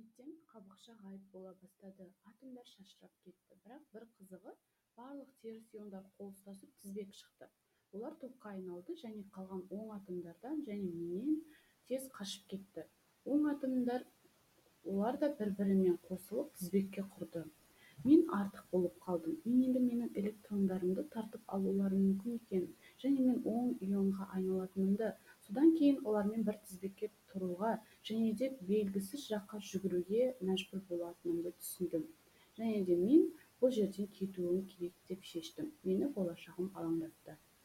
кенеттен қабықша ғайып бола бастады. Атомдар шашырап кетті. Бірақ бір қызығы, барлық теріс иондар қол ұстасып тізбек шықты. Олар топқа айналды және қалған оң атомдардан және менен тез қашып кетті. Оң атомдар олар да бір-бірімен қосылып тізбекке құрды. Мен артық болып қалдым. Мен енді менің электрондарымды тартып алулары мүмкін екенін және мен оң ионға айналатынымды, содан кейін олармен бір тізбекке тұруға және де белгісіз жаққа жүгіруге мәжбүр болатынымды түсіндім. Және де мен бұл жерден кетуім керек деп шештім. Мені болашағым алаңдатты.